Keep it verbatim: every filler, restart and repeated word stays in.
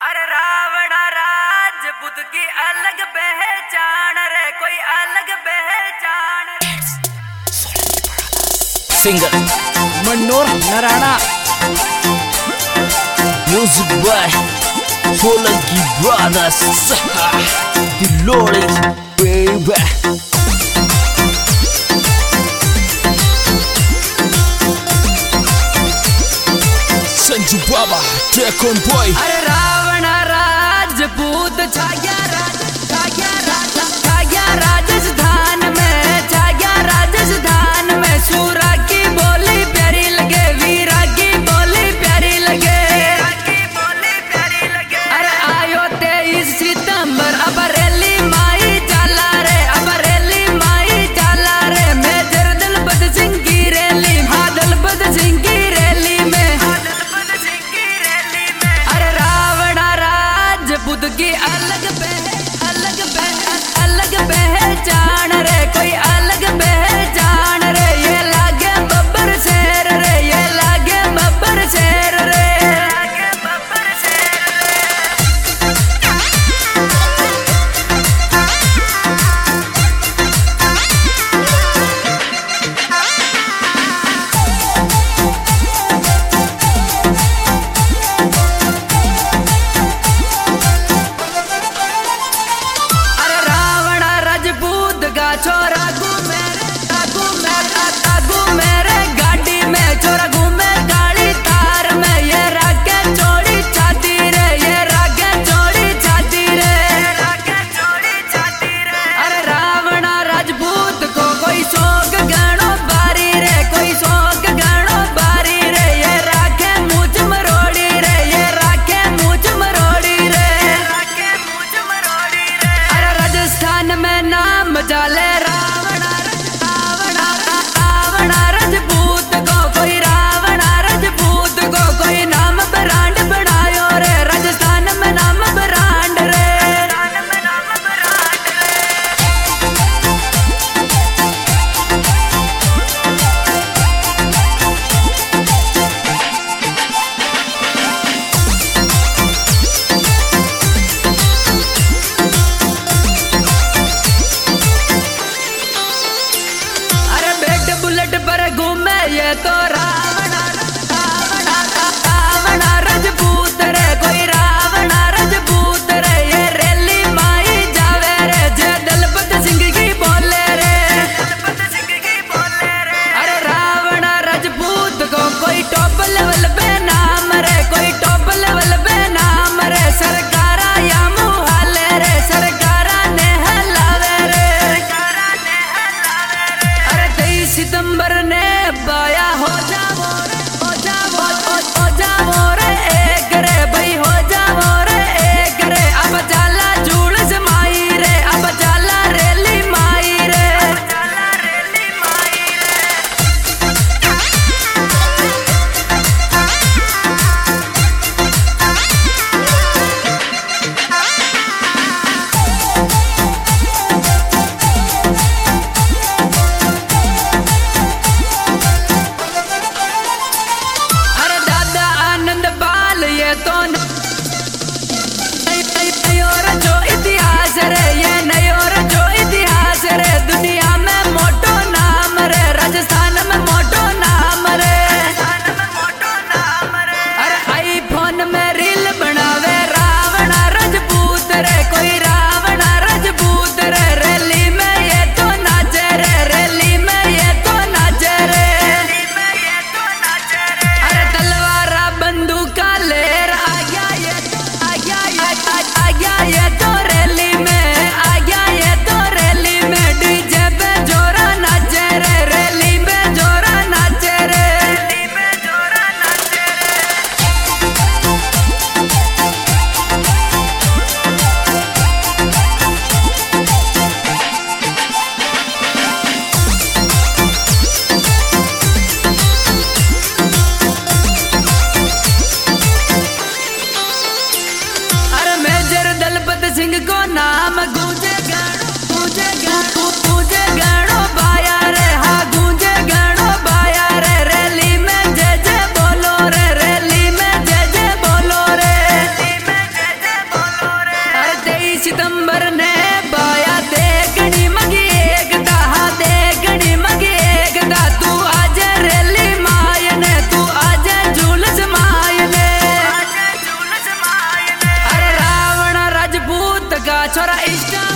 अरे रावण राज बुद्ध की अलग पहचान रे, कोई अलग पहचान रे। Singer Manohar Narana, music by Solanki brothers, दिलोड़े baby. Sanju Baba taken boy. अरे रावण राजपूत छा गया राज, छा गया राज, छा गया राजस्थान में, छा गया राजस्थान में। सूरा की बोली प्यारी लगे, वीरा की बोली प्यारी लगे, की बोली प्यारी लगे। अरे आयो तेईस सितंबर अब रैली माई चाला रे, अब रैली माई चाला रे। मेजर दलपत सिंह की रैली, हाँ दलपत सिंह की रैली में। बुद्ध की अलग पह, अलग पह, अलग पहचान रे, कोई अलग पहचान रे। ये लागे बब्बर शेर रे, ये लागे बब्बर शेर रे, लागे बब्बर शेर छोरा घूमे तागू मेरे, तागू मेरे गाड़ी में। छोरा घूमे गाड़ी तार में, ये रागे चोरी छाती रे, ये रागे चोरी छाती रे, रागे चोरी छाती रे। अरे रावण राजपूत को कोई शौक गणो बारी रे, कोई शौक गणो बारी रे। ये राखे मूछ मरोड़ी रे, ये राखे मूछ मरोड़ी रे, राखे मूछ मरोड़ी रे। अरे राजस्थान में नाम जाले पर घूमे ये तो रावण, रावण, रावण राजपूत रे, कोई रावण राजपूत रे। ये रैली माई जावे रे, जे दलपत सिंह की बोले रे, दलपत सिंह की बोले रे। अरे रावण राजपूत को कोई टॉप लेवल पे नाम रे, कोई टॉप लेवल पे नाम रे। सरकारा या मुहाले रे, सरकारा ने हलावे रे, सरकारा ने हलावे रे। अरे तेईस सितंबर ने बाया हो जावो रे, हो जावो, हो, हो जावो रे एक रे, भाई हो जावो रे एक रे। अब जाला झूलस माई रे, अब जाला रैली माई रे, अब जाला रैली माई रे। तो नयोर जो इतिहास रे, ये नयोर जो इतिहास रे। दुनिया में मोटो नाम रे, राजस्थान में मोटो नाम रे, राजस्थान में मोटो नाम रे। अरे आईफोन में रील बनावे रावण राजपूत रे, कोई रावण राजपूत रे। रैली में ये तो नाचे रे, रैली में ये तो नाचे रे, रैली में ये तो नाचे रे। अरे तलवारा बंदूका लेर आ गया ये, आ गया ये, आ गया ये तो रैली में, आ गया ये तो रैली में। डीजे पे जोरा नाचे रे, रैली में जोरा नाचे रे, रैली में जोरा नाचे रे। अरे मेजर दलपत सिंह को नाम गूंजे गाड़ो, गूंजे गाड़ो, गूंजे गाड़ो बाया रे, हाँ गूंजे गाड़ो बाया रे। रैली में जय जय बोलो रे, रैली में जय जय बोलो रे, रैली में जय छोरा इष्टा